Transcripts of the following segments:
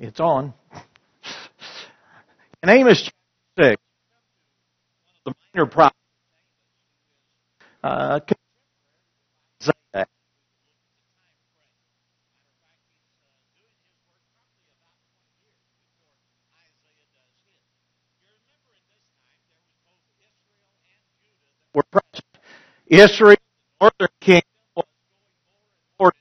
It's on. In Amos chapter 6, the minor prophet, Isaiah. Were present. Israel, the northern kingdom, was going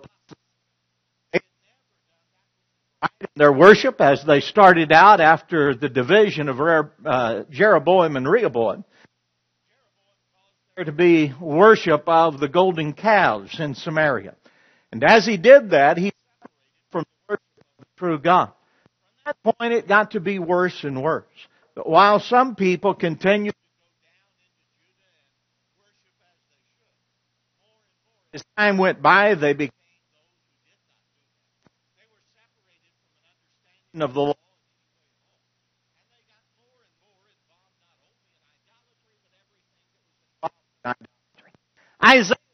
in their worship as they started out after the division of Jeroboam and Rehoboam. There to be worship of the golden calves in Samaria. And as he did that, he separated from the worship of the true God. At that point, it got to be worse and worse. But while some people continued as time went by, they became of the law. Isaiah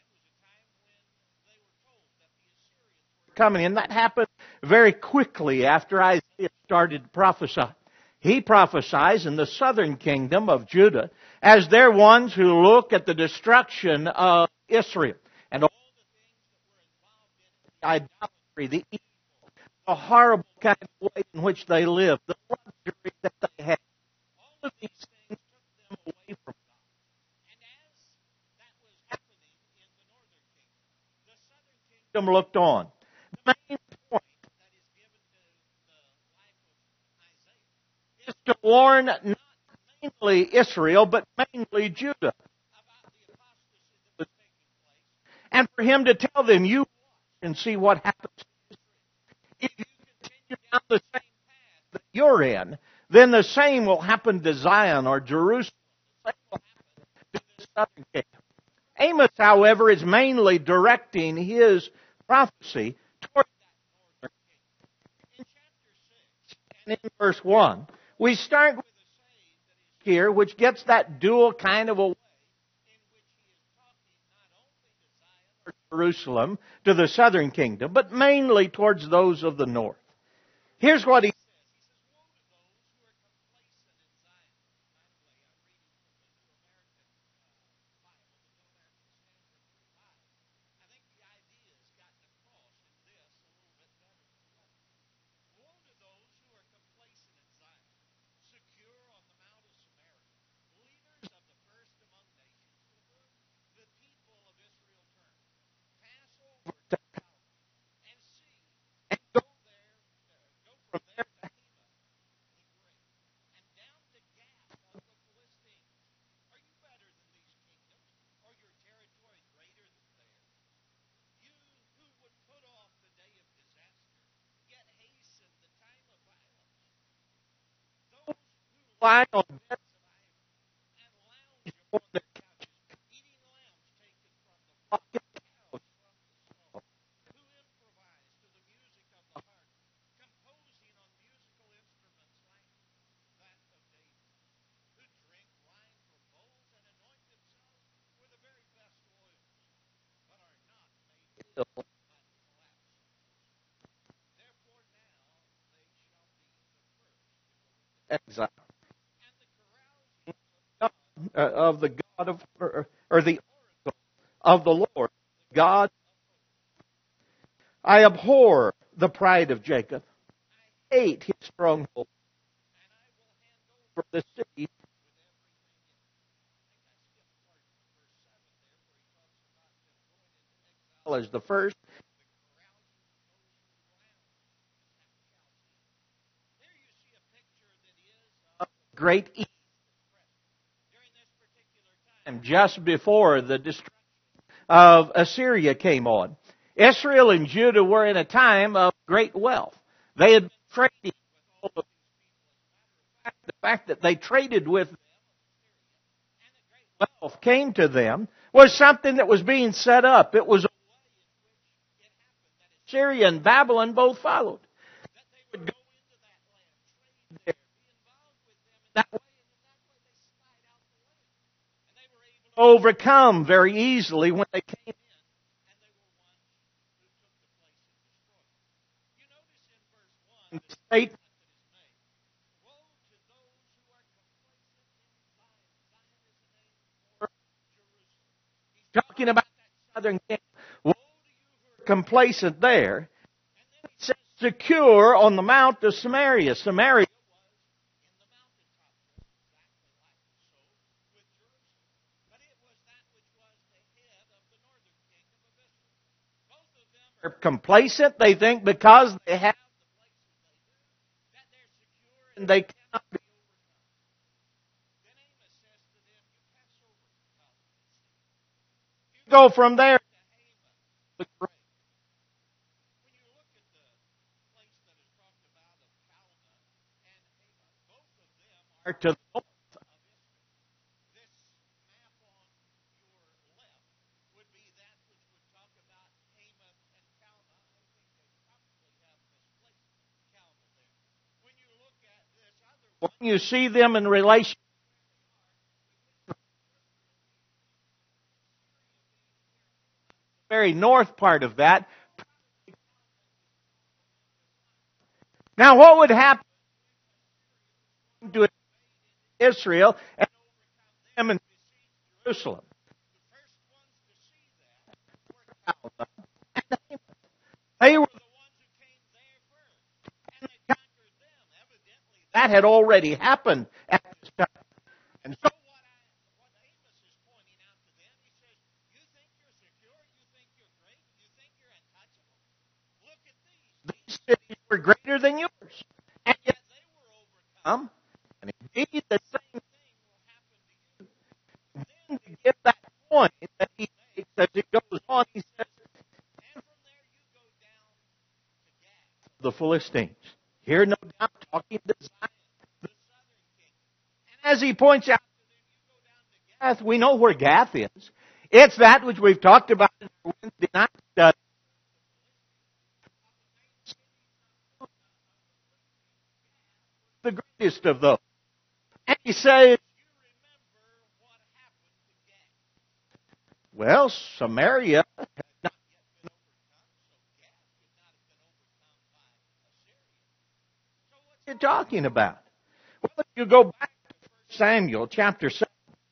coming in. That happened very quickly after Isaiah started to prophesy. He prophesies in the southern kingdom of Judah as they're ones who look at the destruction of Israel and all the idolatry, the evil, the horrible kind of way in which they live, the luxury that they have. All of these things took them away from God. And as that was happening in the northern kingdom, the southern kingdom looked on. The main point that is given to the life of Isaiah is to warn not mainly Israel, but mainly Judah about the apostasy that was taking place, and for him to tell them, you watch and see what happens to Israel. If you continue down the same path that you're in, then the same will happen to Zion or Jerusalem. The same will happen to the southern kingdom. Amos, however, is mainly directing his prophecy toward that northern kingdom. In chapter 6 and in verse 1, we start with a saying that is here, which gets that dual kind of a way in which he is talking not only to Zion or Jerusalem, to the southern kingdom, but mainly towards those of the north. Here's what he says. Lie on beds and lounge upon their couches, eating lambs taken from the flock and cows from the stall, who improvise to the music of the harp, composing on musical instruments like that of David, who drink wine from bowls and anoint themselves with the very best oils, but are not made ill by the collapse. Therefore now they shall be the first to go into exile. Of the God of, or the oracle of the Lord, God. I abhor the pride of Jacob. I hate his stronghold. And I will hand over the city as the first. There you see a picture that is of great ease. Just before the destruction of Assyria came on, Israel and Judah were in a time of great wealth. They had been trading with all of these people. The fact that they traded with them and that great wealth came to them was something that was being set up. It was a way in which it happened that Assyria and Babylon both followed. That they would go into that land, trade there, be involved with them in that way. Overcome very easily when they came in, and they were ones who took the place and destroyed. You notice in verse 1 the statement. Talking about that southern kingdom. Woe to you who are complacent there. And then he says, secure on the mount of Samaria. Samaria are complacent. They think because they have that they're secure and they cannot be. You go from there to Haman. When you look at the place that is talked about of Calneh and Haman, both of them are to the north of Israel. This map on your left would be that which would talk about Haman and Calneh. I think they probably have misplaced Calneh there. When you look at this other one, you see them in relation. Very north part of that. Now, what would happen to Israel and overcome them and besiege Jerusalem? The first ones to see that were Calneh and Haman. They were the ones who came there first, and they conquered them. Evidently, that had already happened at this time. And so what Amos is pointing out to them, he says, you think you're secure? You think you're great? You think you're untouchable? Look at these. These cities were greater than yours. And yet they were overcome. And indeed, the same thing will happen to you. Then to get that point that he makes as he goes on, he says, and from there you go down to Gath, the Philistines. Here, no doubt, talking to Zion, the southern kingdom. And as he points out to them, you go down to Gath. We know where Gath is. It's that which we've talked about in our Wednesday night study. The greatest of those. And he says, you remember what happened to Gath. Well, Samaria had not yet been overcome, so Gath could not have been overcome by Assyria. So what's he talking about? Well, if you go back to 1 Samuel chapter 7,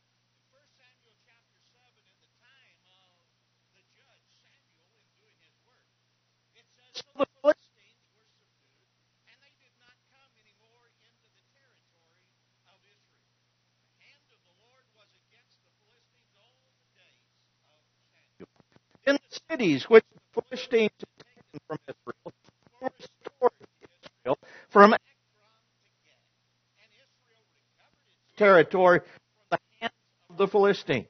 the Philistines were subdued, and they did not come anymore into the territory of Israel. The hand of the Lord was against the Philistines all the days of Samuel. In the cities which the Philistines had taken from Israel, were restored to Israel from Ekron to Gath, and Israel recovered its territory from the hands of the Philistines.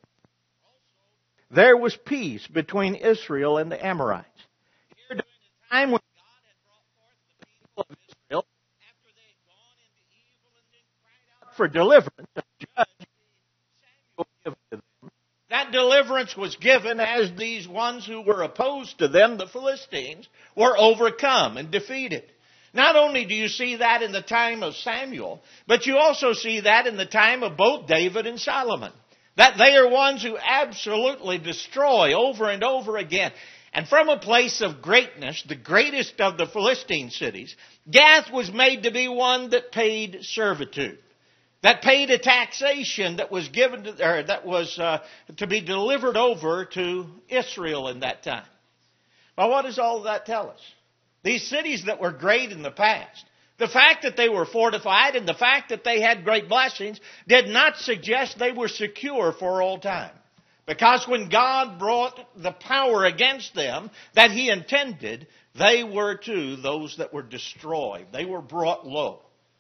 Also, there was peace between Israel and the Amorites. Here, during the time when God had brought forth the people of Israel, after they had gone into evil and then cried out for deliverance, a judge, Samuel, given to them. That deliverance was given as these ones who were opposed to them, the Philistines, were overcome and defeated. Not only do you see that in the time of Samuel, but you also see that in the time of both David and Solomon. That they are ones who absolutely destroy over and over again. And from a place of greatness, the greatest of the Philistine cities, Gath was made to be one that paid servitude, that paid a taxation that was given to, or that was to be delivered over to Israel in that time. Well, what does all of that tell us? These cities that were great in the past, the fact that they were fortified and the fact that they had great blessings did not suggest they were secure for all time. Because when God brought the power against them that He intended, they were too those that were destroyed. They were brought low.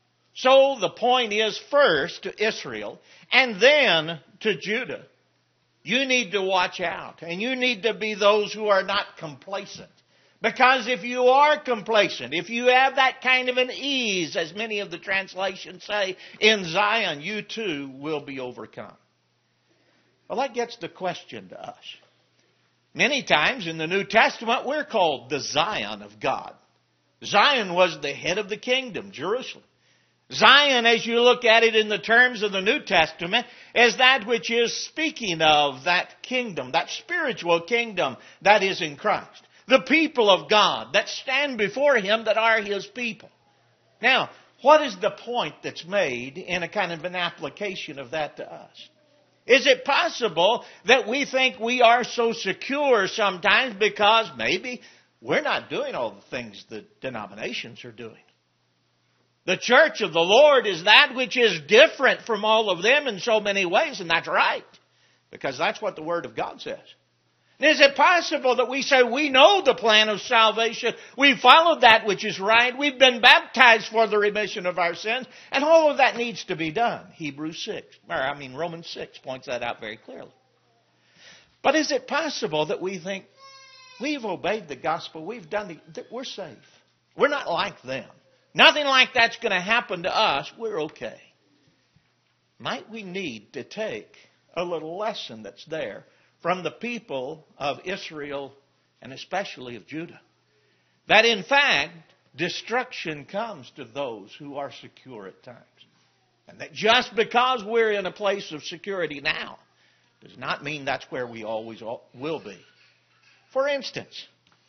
So the point is first to Israel and then to Judah. You need to watch out and you need to be those who are not complacent. Because if you are complacent, if you have that kind of an ease, as many of the translations say, in Zion, you too will be overcome. Well, that gets the question to us. Many times in the New Testament, we're called the Zion of God. Zion was the head of the kingdom, Jerusalem. Zion, as you look at it in the terms of the New Testament, is that which is speaking of that kingdom, that spiritual kingdom that is in Christ. The people of God that stand before Him that are His people. Now, what is the point that's made in a kind of an application of that to us? Is it possible that we think we are so secure sometimes because maybe we're not doing all the things that denominations are doing? The church of the Lord is that which is different from all of them in so many ways, and that's right, because that's what the Word of God says. Is it possible that we say we know the plan of salvation, we followed that which is right, we've been baptized for the remission of our sins, and all of that needs to be done? Romans 6 points that out very clearly. But is it possible that we think we've obeyed the gospel, that we're safe? We're not like them. Nothing like that's going to happen to us. We're okay. Might we need to take a little lesson that's there from the people of Israel and especially of Judah? That in fact, destruction comes to those who are secure at times. And that just because we're in a place of security now does not mean that's where we always will be. For instance,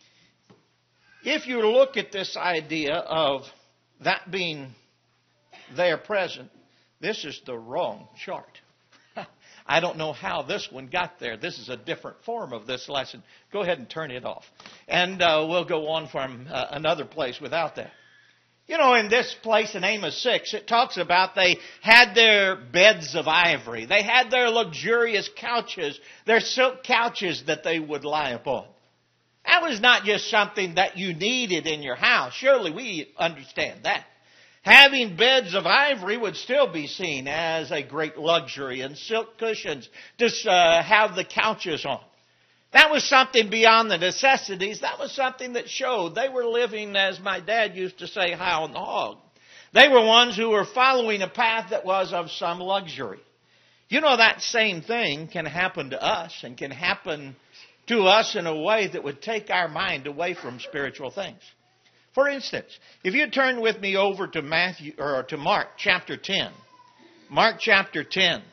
if you look at this idea of that being there present, this is the wrong chart. I don't know how this one got there. This is a different form of this lesson. Go ahead and turn it off. And we'll go on from another place without that. You know, in this place in Amos 6, it talks about they had their beds of ivory. They had their luxurious couches, their silk couches that they would lie upon. That was not just something that you needed in your house. Surely we understand that. Having beds of ivory would still be seen as a great luxury, and silk cushions to have the couches on. That was something beyond the necessities. That was something that showed they were living, as my dad used to say, high on the hog. They were ones who were following a path that was of some luxury. You know, that same thing can happen to us, and can happen to us in a way that would take our mind away from spiritual things. For instance, if you turn with me over to Mark chapter 10. Mark chapter 10.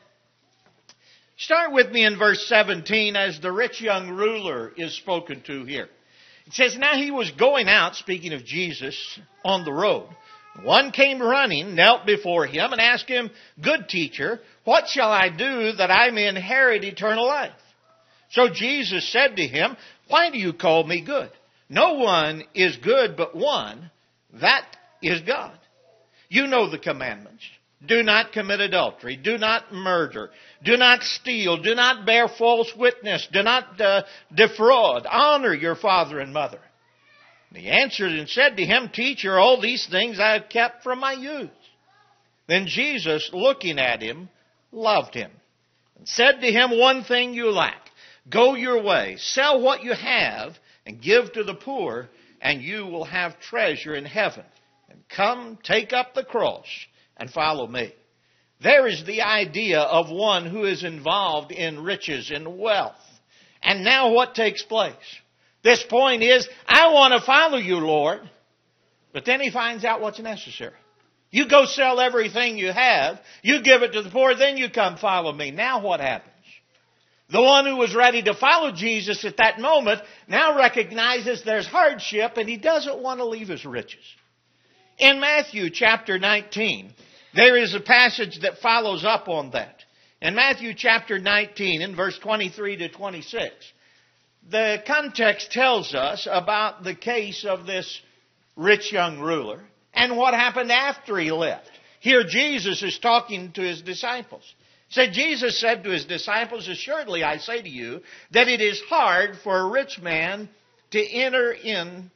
Start with me in verse 17 as the rich young ruler is spoken to here. It says, "Now he was going out," speaking of Jesus, "on the road. One came running, knelt before him, and asked him, 'Good teacher, what shall I do that I may inherit eternal life?' So Jesus said to him, 'Why do you call me good? No one is good but one, that is God. You know the commandments. Do not commit adultery. Do not murder. Do not steal. Do not bear false witness. Do not defraud. Honor your father and mother.' And he answered and said to him, 'Teacher, all these things I have kept from my youth.' Then Jesus, looking at him, loved him and said to him, 'One thing you lack. Go your way. Sell what you have and give to the poor, and you will have treasure in heaven. And come, take up the cross and follow me.'" There is the idea of one who is involved in riches and wealth. And now what takes place? This point is, I want to follow you, Lord. But then he finds out what's necessary. You go sell everything you have. You give it to the poor. Then you come follow me. Now what happens? The one who was ready to follow Jesus at that moment now recognizes there's hardship, and he doesn't want to leave his riches. In Matthew chapter 19, there is a passage that follows up on that. In Matthew chapter 19, in verse 23 to 26, the context tells us about the case of this rich young ruler and what happened after he left. Here Jesus is talking to his disciples. Jesus said to his disciples, "Assuredly I say to you that it is hard for a rich man to enter into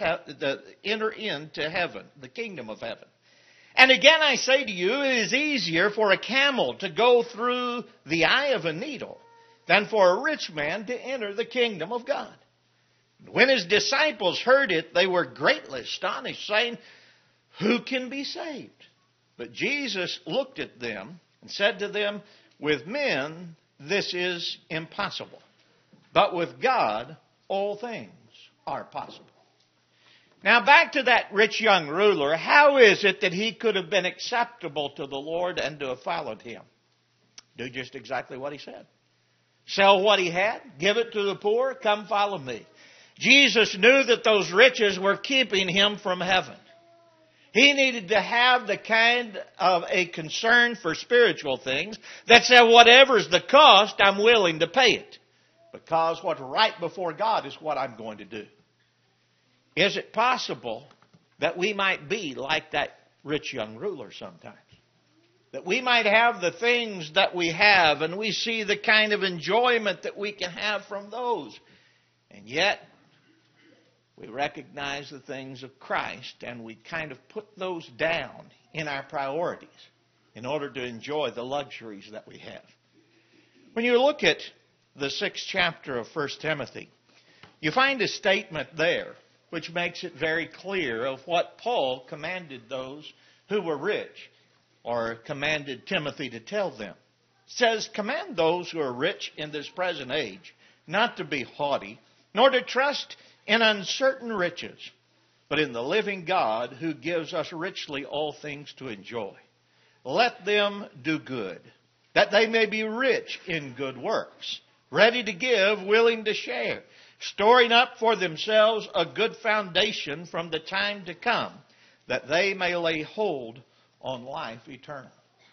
heaven, the kingdom of heaven. And again I say to you, it is easier for a camel to go through the eye of a needle than for a rich man to enter the kingdom of God." When his disciples heard it, they were greatly astonished, saying, "Who can be saved?" But Jesus looked at them and said to them, "With men this is impossible, but with God all things are possible." Now back to that rich young ruler. How is it that he could have been acceptable to the Lord and to have followed him? Do just exactly what he said. Sell what he had, give it to the poor, come follow me. Jesus knew that those riches were keeping him from heaven. He needed to have the kind of a concern for spiritual things that said, whatever's the cost, I'm willing to pay it. Because what's right before God is what I'm going to do. Is it possible that we might be like that rich young ruler sometimes? That we might have the things that we have, and we see the kind of enjoyment that we can have from those. And yet, we recognize the things of Christ, and we kind of put those down in our priorities in order to enjoy the luxuries that we have. When you look at the 6th chapter of 1 Timothy, you find a statement there which makes it very clear of what Paul commanded those who were rich, or commanded Timothy to tell them. It says, "Command those who are rich in this present age not to be haughty, nor to trust in uncertain riches, but in the living God who gives us richly all things to enjoy. Let them do good, that they may be rich in good works, ready to give, willing to share, storing up for themselves a good foundation from the time to come, that they may lay hold on life eternal."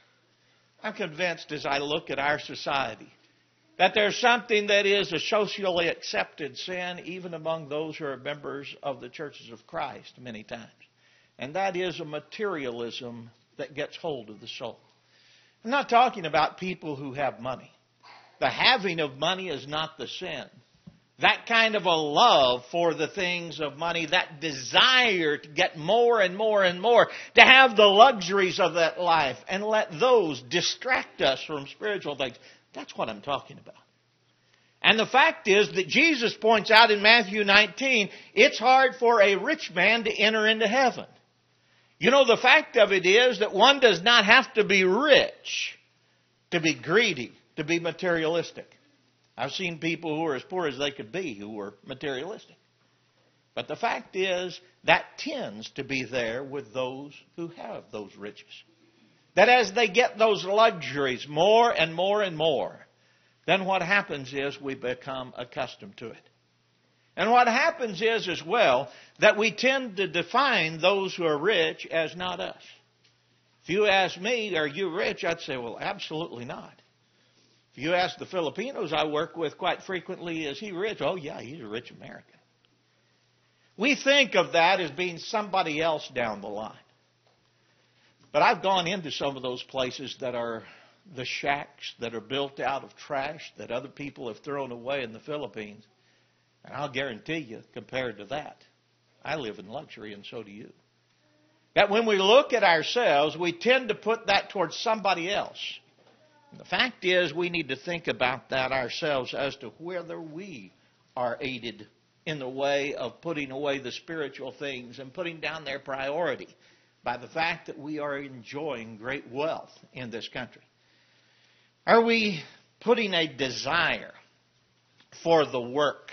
I'm convinced as I look at our society that there's something that is a socially accepted sin even among those who are members of the churches of Christ many times. And that is a materialism that gets hold of the soul. I'm not talking about people who have money. The having of money is not the sin. That kind of a love for the things of money, that desire to get more and more and more, to have the luxuries of that life and let those distract us from spiritual things. That's what I'm talking about. And the fact is that Jesus points out in Matthew 19, it's hard for a rich man to enter into heaven. You know, the fact of it is that one does not have to be rich to be greedy, to be materialistic. I've seen people who are as poor as they could be who were materialistic. But the fact is that tends to be there with those who have those riches. That as they get those luxuries more and more and more, then what happens is we become accustomed to it. And what happens is as well that we tend to define those who are rich as not us. If you ask me, are you rich? I'd say, well, absolutely not. If you ask the Filipinos I work with quite frequently, is he rich? Oh, yeah, he's a rich American. We think of that as being somebody else down the line. But I've gone into some of those places that are the shacks that are built out of trash that other people have thrown away in the Philippines. And I'll guarantee you, compared to that, I live in luxury and so do you. That when we look at ourselves, we tend to put that towards somebody else. The fact is, we need to think about that ourselves as to whether we are aided in the way of putting away the spiritual things and putting down their priority by the fact that we are enjoying great wealth in this country. Are we putting a desire for the work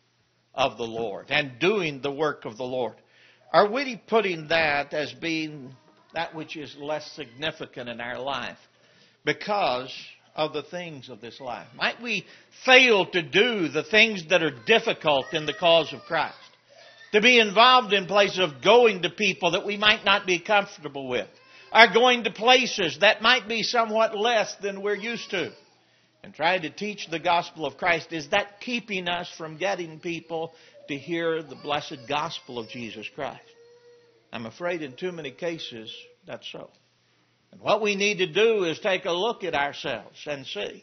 of the Lord and doing the work of the Lord? Are we putting that as being that which is less significant in our life because of the things of this life? Might we fail to do the things that are difficult in the cause of Christ? To be involved in places of going to people that we might not be comfortable with, or going to places that might be somewhat less than we're used to, and trying to teach the gospel of Christ. Is that keeping us from getting people to hear the blessed gospel of Jesus Christ? I'm afraid in too many cases that's so. And what we need to do is take a look at ourselves and see.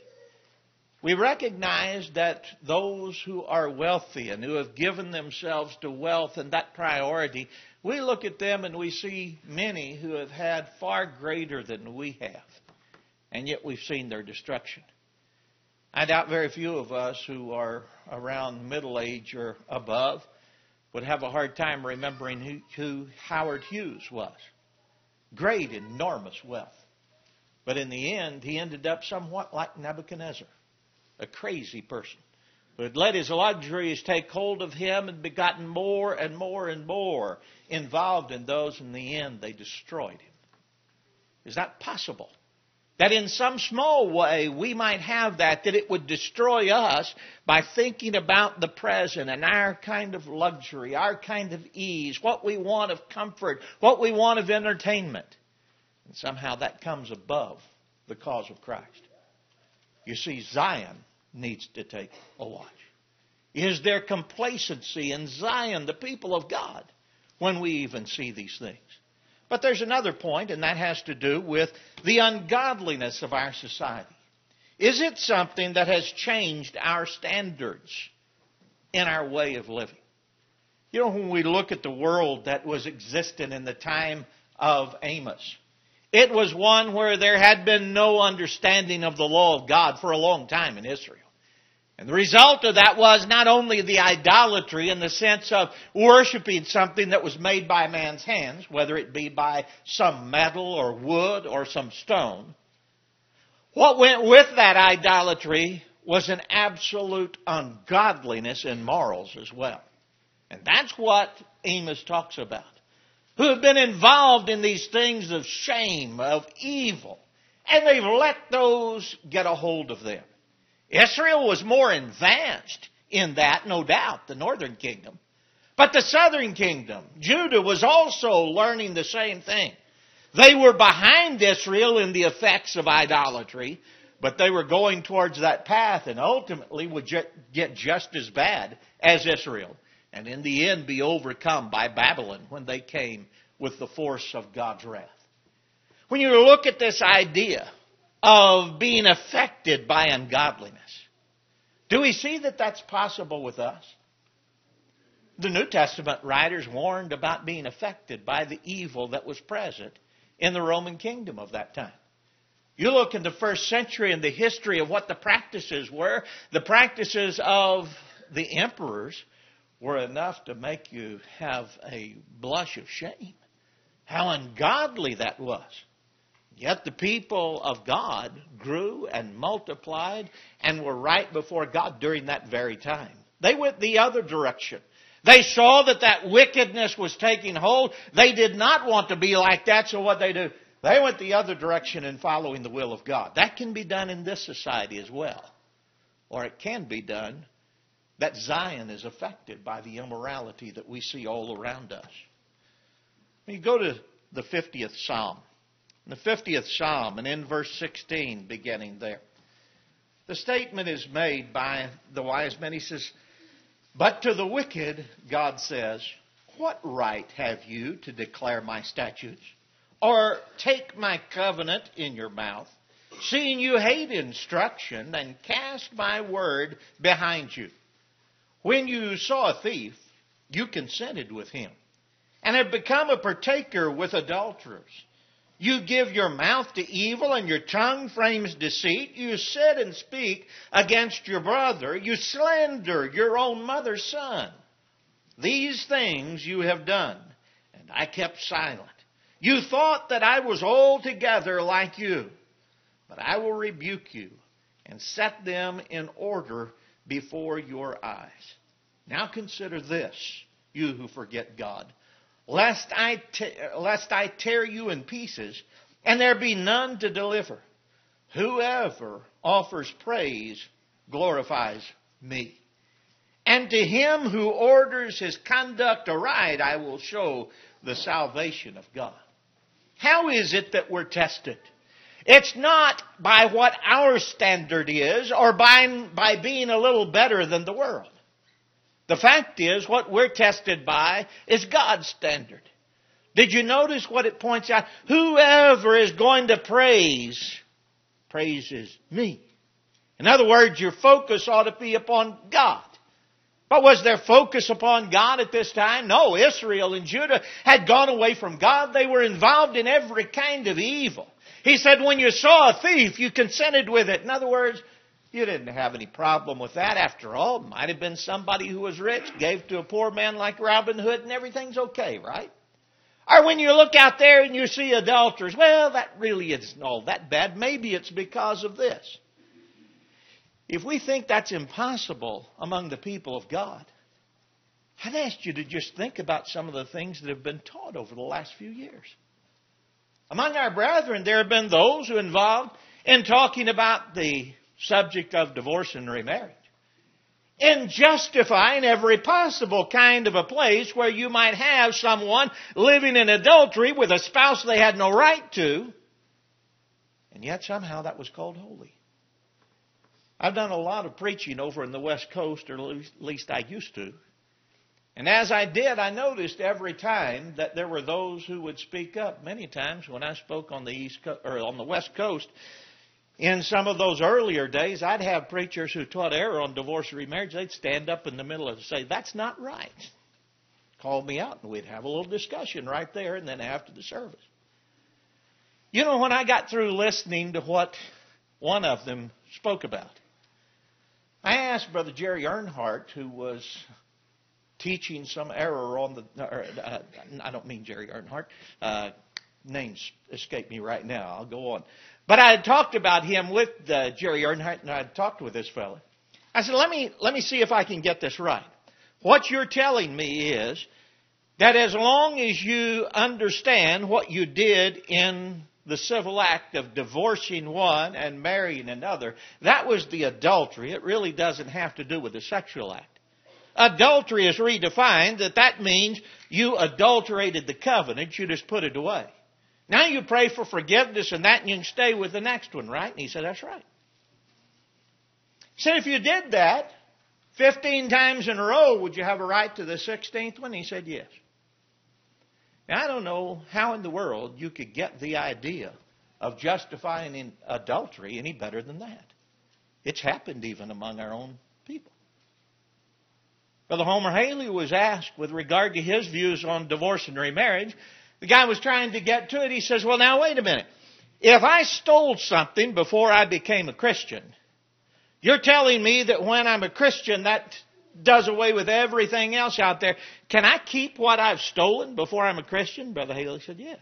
We recognize that those who are wealthy and who have given themselves to wealth and that priority, we look at them and we see many who have had far greater than we have. And yet we've seen their destruction. I doubt very few of us who are around middle age or above would have a hard time remembering who Howard Hughes was. Great, enormous wealth. But in the end, he ended up somewhat like Nebuchadnezzar, a crazy person who had let his luxuries take hold of him and gotten more and more and more involved in those. In the end, they destroyed him. Is that possible? That in some small way we might have that it would destroy us by thinking about the present and our kind of luxury, our kind of ease, what we want of comfort, what we want of entertainment. And somehow that comes above the cause of Christ. You see, Zion needs to take a watch. Is there complacency in Zion, the people of God, when we even see these things? But there's another point, and that has to do with the ungodliness of our society. Is it something that has changed our standards in our way of living? You know, when we look at the world that was existing in the time of Amos, it was one where there had been no understanding of the law of God for a long time in Israel. And the result of that was not only the idolatry in the sense of worshiping something that was made by man's hands, whether it be by some metal or wood or some stone. What went with that idolatry was an absolute ungodliness in morals as well. And that's what Amos talks about. Who have been involved in these things of shame, of evil. And they've let those get a hold of them. Israel was more advanced in that, no doubt, the northern kingdom. But the southern kingdom, Judah, was also learning the same thing. They were behind Israel in the effects of idolatry, but they were going towards that path and ultimately would get just as bad as Israel. And in the end be overcome by Babylon when they came with the force of God's wrath. When you look at this idea of being affected by ungodliness, do we see that that's possible with us? The New Testament writers warned about being affected by the evil that was present in the Roman kingdom of that time. You look in the first century and the history of what the practices were. The practices of the emperors were enough to make you have a blush of shame. How ungodly that was. Yet the people of God grew and multiplied and were right before God during that very time. They went the other direction. They saw that wickedness was taking hold. They did not want to be like that, so what they do? They went the other direction in following the will of God. That can be done in this society as well. Or it can be done that Zion is affected by the immorality that we see all around us. When you go to the 50th Psalm, in the 50th Psalm, and in verse 16, beginning there, the statement is made by the wise man. He says, "But to the wicked, God says, what right have you to declare my statutes, or take my covenant in your mouth, seeing you hate instruction and cast my word behind you? When you saw a thief, you consented with him, and have become a partaker with adulterers. You give your mouth to evil, and your tongue frames deceit. You sit and speak against your brother. You slander your own mother's son. These things you have done, and I kept silent. You thought that I was altogether like you, but I will rebuke you and set them in order before your eyes. Now consider this, you who forget God, lest I tear you in pieces, and there be none to deliver. Whoever offers praise glorifies me. And to him who orders his conduct aright, I will show the salvation of God." How is it that we're tested? It's not by what our standard is or by being a little better than the world. The fact is, what we're tested by is God's standard. Did you notice what it points out? Whoever is going to praise, praises me. In other words, your focus ought to be upon God. But was their focus upon God at this time? No, Israel and Judah had gone away from God. They were involved in every kind of evil. He said, when you saw a thief, you consented with it. In other words, you didn't have any problem with that. After all, it might have been somebody who was rich, gave to a poor man like Robin Hood, and everything's okay, right? Or when you look out there and you see adulterers, well, that really isn't all that bad. Maybe it's because of this. If we think that's impossible among the people of God, I'd ask you to just think about some of the things that have been taught over the last few years. Among our brethren, there have been those who are involved in talking about the subject of divorce and remarriage, in justifying every possible kind of a place where you might have someone living in adultery with a spouse they had no right to, and yet somehow that was called holy. I've done a lot of preaching over in the West Coast, or at least I used to. And as I did, I noticed every time that there were those who would speak up. Many times when I spoke on the East or on the West Coast, in some of those earlier days, I'd have preachers who taught error on divorce and remarriage. They'd stand up in the middle and say, "That's not right." Call me out, and we'd have a little discussion right there, and then after the service. You know, when I got through listening to what one of them spoke about, I asked Brother Jerry Earnhardt, who was teaching some error on the, I don't mean Jerry Earnhardt, names escape me right now, I'll go on. But I had talked about him with Jerry Earnhardt, and I had talked with this fellow. I said, let me see if I can get this right. What you're telling me is that as long as you understand what you did in the civil act of divorcing one and marrying another, that was the adultery. It really doesn't have to do with the sexual act. Adultery is redefined that means you adulterated the covenant, you just put it away. Now you pray for forgiveness and that, and you can stay with the next one, right? And he said, that's right. He said, if you did that 15 times in a row, would you have a right to the 16th one? He said, yes. Now, I don't know how in the world you could get the idea of justifying adultery any better than that. It's happened even among our own people. Brother Homer Haley was asked with regard to his views on divorce and remarriage. The guy was trying to get to it. He says, well, now, wait a minute. If I stole something before I became a Christian, you're telling me that when I'm a Christian, that does away with everything else out there. Can I keep what I've stolen before I'm a Christian? Brother Haley said, yes.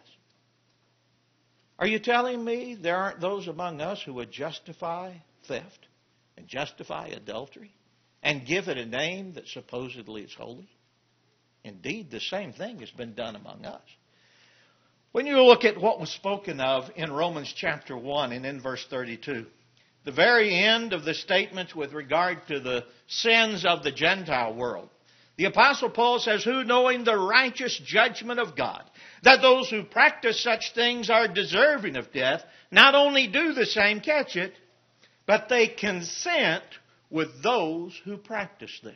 Are you telling me there aren't those among us who would justify theft and justify adultery and give it a name that supposedly is holy? Indeed, the same thing has been done among us. When you look at what was spoken of in Romans chapter 1 and in verse 32, the very end of the statements with regard to the sins of the Gentile world, the Apostle Paul says, who knowing the righteous judgment of God, that those who practice such things are deserving of death, not only do the same, catch it, but they consent with those who practice them.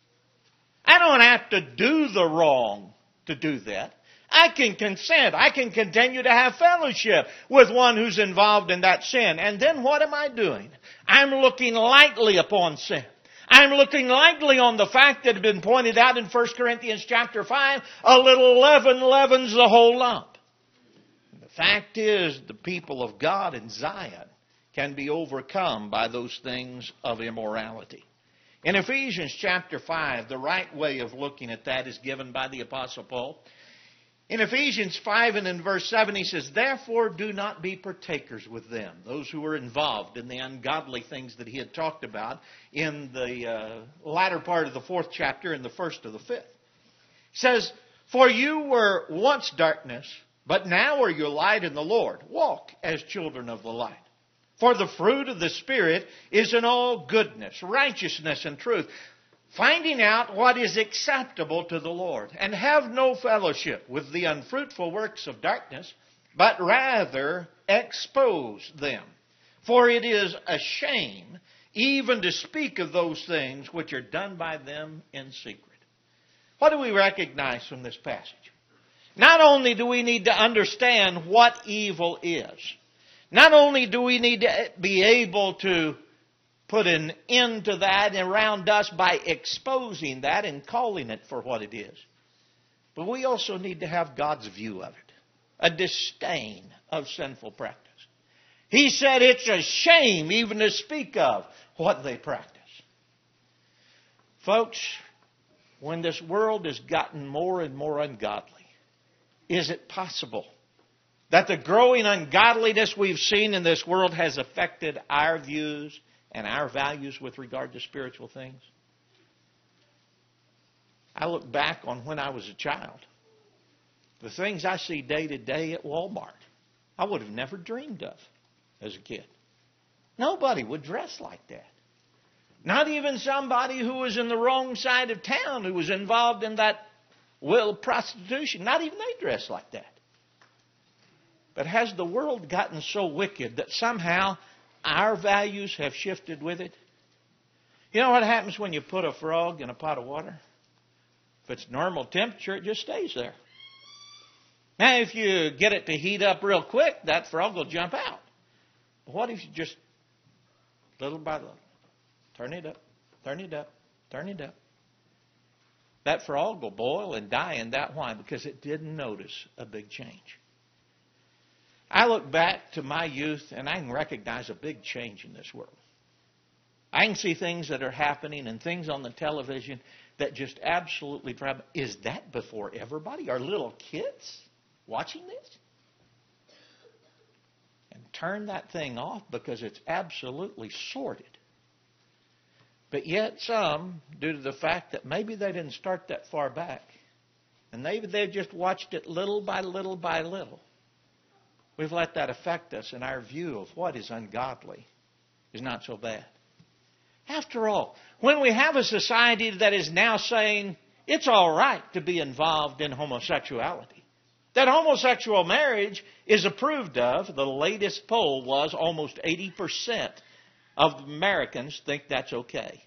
I don't have to do the wrong to do that. I can consent. I can continue to have fellowship with one who's involved in that sin. And then what am I doing? I'm looking lightly upon sin. I'm looking lightly on the fact that had been pointed out in 1 Corinthians chapter 5, a little leaven leavens the whole lump. And the fact is, the people of God in Zion can be overcome by those things of immorality. In Ephesians chapter 5, the right way of looking at that is given by the Apostle Paul. In Ephesians 5 and in verse 7, he says, therefore do not be partakers with them, those who were involved in the ungodly things that he had talked about in the latter part of the 4th chapter and the first of the 5th. He says, for you were once darkness, but now are your light in the Lord. Walk as children of the light. For the fruit of the Spirit is in all goodness, righteousness, and truth, finding out what is acceptable to the Lord, and have no fellowship with the unfruitful works of darkness, but rather expose them. For it is a shame even to speak of those things which are done by them in secret. What do we recognize from this passage? Not only do we need to understand what evil is, not only do we need to be able to put an end to that around us by exposing that and calling it for what it is, but we also need to have God's view of it, a disdain of sinful practice. He said it's a shame even to speak of what they practice. Folks, when this world has gotten more and more ungodly, is it possible that the growing ungodliness we've seen in this world has affected our views and our values with regard to spiritual things? I look back on when I was a child. The things I see day to day at Walmart. I would have never dreamed of as a kid. Nobody would dress like that. Not even somebody who was in the wrong side of town, who was involved in that prostitution. Not even they dress like that. But has the world gotten so wicked that somehow our values have shifted with it? You know what happens when you put a frog in a pot of water? If it's normal temperature, it just stays there. Now, if you get it to heat up real quick, that frog will jump out. But what if you just, little by little, turn it up, turn it up, turn it up? That frog will boil and die in that. Why? Because it didn't notice a big change. I look back to my youth and I can recognize a big change in this world. I can see things that are happening and things on the television that just absolutely drive me. Is that before everybody? Are little kids watching this? And turn that thing off because it's absolutely sordid. But yet some, due to the fact that maybe they didn't start that far back, and maybe they just watched it little by little by little, we've let that affect us, and our view of what is ungodly is not so bad. After all, when we have a society that is now saying it's all right to be involved in homosexuality, that homosexual marriage is approved of, the latest poll was almost 80% of Americans think that's okay.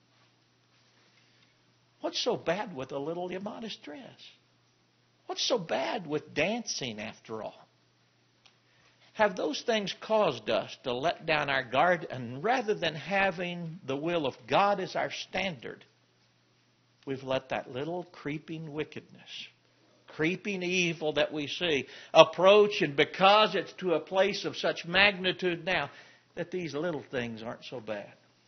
What's so bad with a little immodest dress? What's so bad with dancing after all? Have those things caused us to let down our guard, and rather than having the will of God as our standard, we've let that little creeping wickedness, creeping evil that we see approach, and because it's to a place of such magnitude now, that these little things aren't so bad.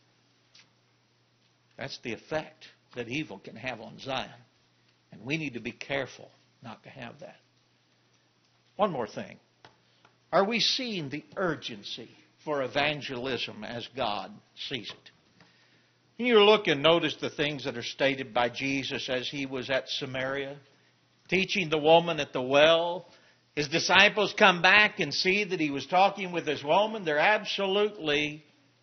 That's the effect that evil can have on Zion. And we need to be careful not to have that. One more thing. Are we seeing the urgency for evangelism as God sees it? You look and notice the things that are stated by Jesus as he was at Samaria, teaching the woman at the well. His disciples come back and see that he was talking with this woman. They're absolutely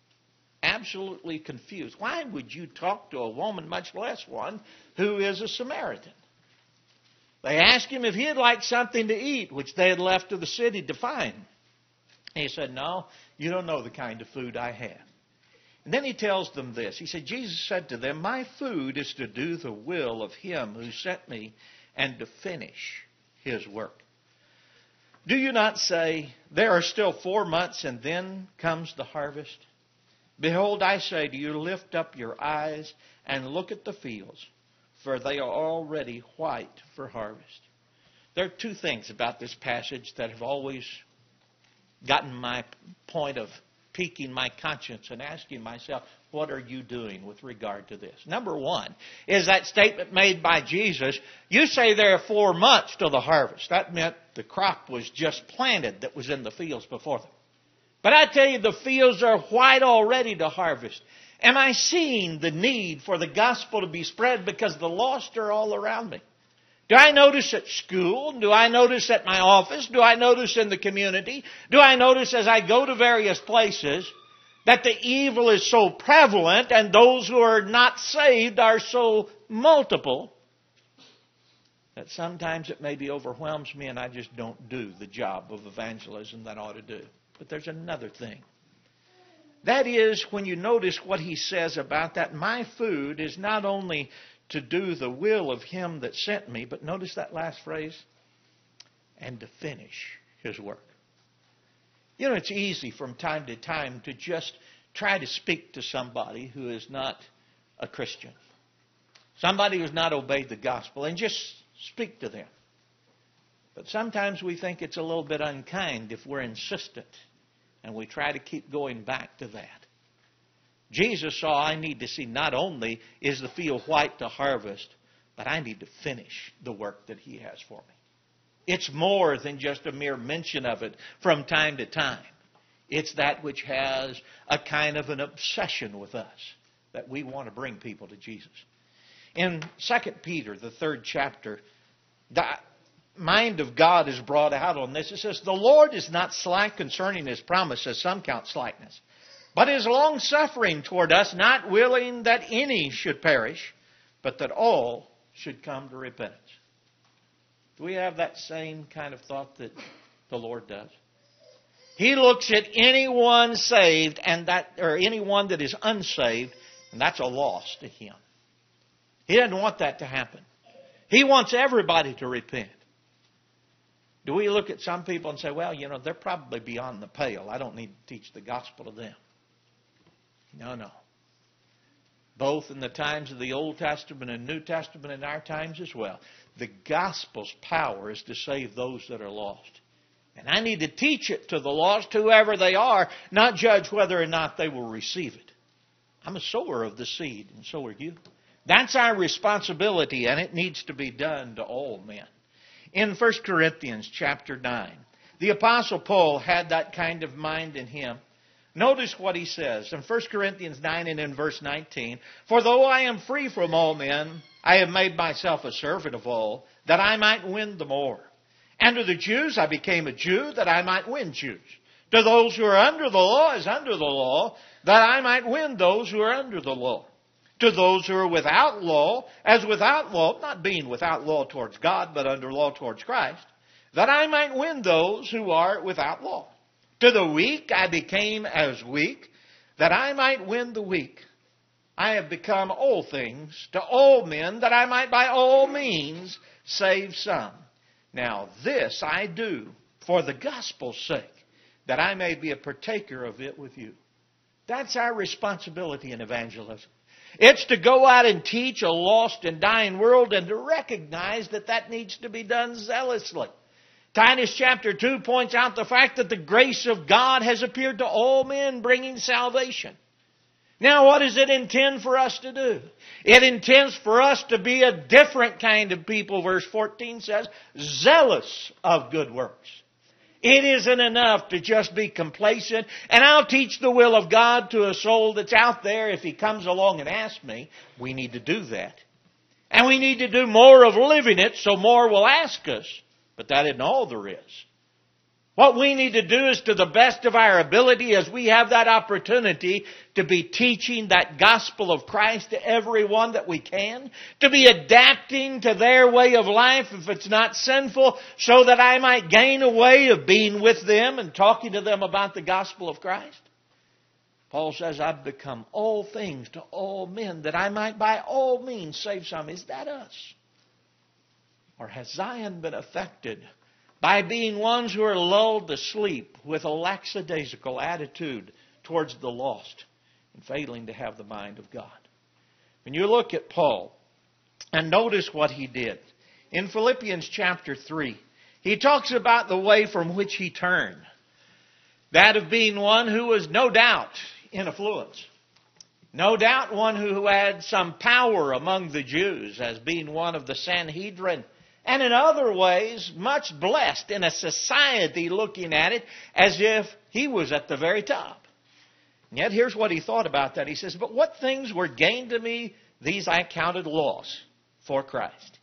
confused. Why would you talk to a woman, much less one who is a Samaritan? They asked him if he'd like something to eat, which they had left to the city to find. And he said, no, you don't know the kind of food I have. And then he tells them this. He said, Jesus said to them, my food is to do the will of him who sent me and to finish his work. Do you not say, there are still 4 months and then comes the harvest? Behold, I say to you, lift up your eyes and look at the fields, for they are already white for harvest. There are two things about this passage that have always gotten my point of piquing my conscience and asking myself, what are you doing with regard to this? Number one is that statement made by Jesus, you say there are 4 months till the harvest. That meant the crop was just planted that was in the fields before them. But I tell you, the fields are white already to harvest. Am I seeing the need for the gospel to be spread because the lost are all around me? Do I notice at school? Do I notice at my office? Do I notice in the community? Do I notice as I go to various places that the evil is so prevalent and those who are not saved are so multiple that sometimes it maybe overwhelms me and I just don't do the job of evangelism that I ought to do? But there's another thing. That is, when you notice what he says about that, my food is not only to do the will of him that sent me, but notice that last phrase, and to finish his work. You know, it's easy from time to time to just try to speak to somebody who is not a Christian, somebody who's not obeyed the gospel, and just speak to them. But sometimes we think it's a little bit unkind if we're insistent and we try to keep going back to that. Jesus saw I need to see not only is the field white to harvest, but I need to finish the work that he has for me. It's more than just a mere mention of it from time to time. It's that which has a kind of an obsession with us, that we want to bring people to Jesus. In 2 Peter, the 3rd chapter, mind of God is brought out on this. It says, the Lord is not slack concerning His promise, as some count slackness, but is long-suffering toward us, not willing that any should perish, but that all should come to repentance. Do we have that same kind of thought that the Lord does? He looks at anyone saved or anyone that is unsaved, and that's a loss to Him. He doesn't want that to happen. He wants everybody to repent. Do we look at some people and say, well, they're probably beyond the pale. I don't need to teach the gospel to them. No. Both in the times of the Old Testament and New Testament in our times as well. The gospel's power is to save those that are lost. And I need to teach it to the lost, whoever they are, not judge whether or not they will receive it. I'm a sower of the seed, and so are you. That's our responsibility, and it needs to be done to all men. In 1 Corinthians chapter 9, the Apostle Paul had that kind of mind in him. Notice what he says in 1 Corinthians 9 and in verse 19. For though I am free from all men, I have made myself a servant of all, that I might win the more. And to the Jews I became a Jew, that I might win Jews. To those who are under the law as under the law, that I might win those who are under the law. To those who are without law, as without law, not being without law towards God, but under law towards Christ, that I might win those who are without law. To the weak I became as weak, that I might win the weak. I have become all things to all men, that I might by all means save some. Now this I do for the gospel's sake, that I may be a partaker of it with you. That's our responsibility in evangelism. It's to go out and teach a lost and dying world and to recognize that that needs to be done zealously. Titus chapter 2 points out the fact that the grace of God has appeared to all men, bringing salvation. Now, what does it intend for us to do? It intends for us to be a different kind of people, verse 14 says, zealous of good works. It isn't enough to just be complacent, and I'll teach the will of God to a soul that's out there if he comes along and asks me. We need to do that. And we need to do more of living it so more will ask us. But that isn't all there is. What we need to do is, to the best of our ability, as we have that opportunity, to be teaching that gospel of Christ to everyone that we can, to be adapting to their way of life if it's not sinful, so that I might gain a way of being with them and talking to them about the gospel of Christ. Paul says, I've become all things to all men, that I might by all means save some. Is that us? Or has Zion been affected by being ones who are lulled to sleep with a lackadaisical attitude towards the lost and failing to have the mind of God? When you look at Paul and notice what he did, in Philippians chapter 3, he talks about the way from which he turned. That of being one who was no doubt in affluence. No doubt one who had some power among the Jews as being one of the Sanhedrin. And in other ways, much blessed in a society looking at it as if he was at the very top. And yet here's what he thought about that. He says, but what things were gained to me, these I counted loss for Christ.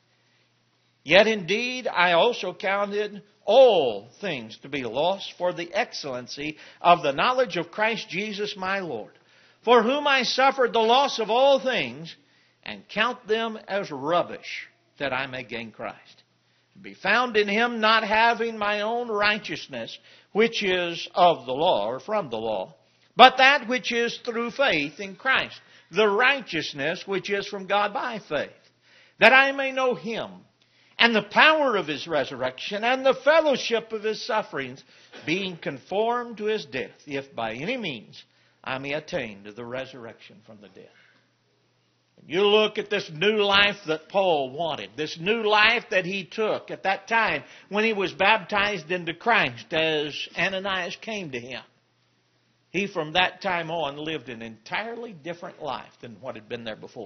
Yet indeed I also counted all things to be loss for the excellency of the knowledge of Christ Jesus my Lord, for whom I suffered the loss of all things, and count them as rubbish, that I may gain Christ. Be found in Him, not having my own righteousness, which is of the law, or from the law, but that which is through faith in Christ, the righteousness which is from God by faith, that I may know Him, and the power of His resurrection, and the fellowship of His sufferings, being conformed to His death, if by any means I may attain to the resurrection from the dead. You look at this new life that Paul wanted, this new life that he took at that time when he was baptized into Christ as Ananias came to him. He from that time on lived an entirely different life than what had been there before.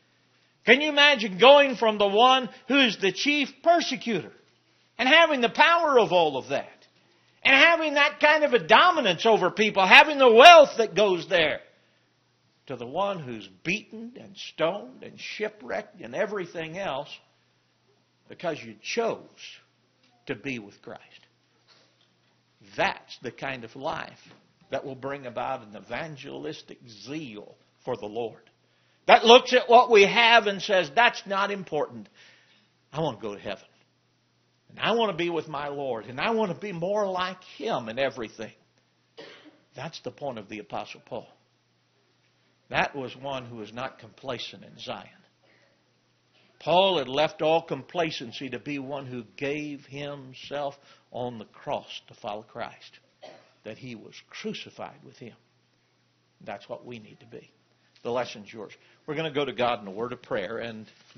Can you imagine going from the one who's the chief persecutor and having the power of all of that and having that kind of a dominance over people, having the wealth that goes there, to the one who's beaten and stoned and shipwrecked and everything else because you chose to be with Christ. That's the kind of life that will bring about an evangelistic zeal for the Lord. That looks at what we have and says, that's not important. I want to go to heaven. And I want to be with my Lord. And I want to be more like Him in everything. That's the point of the Apostle Paul. That was one who was not complacent in Zion. Paul had left all complacency to be one who gave himself on the cross to follow Christ. That he was crucified with Him. That's what we need to be. The lesson's yours. We're going to go to God in a word of prayer and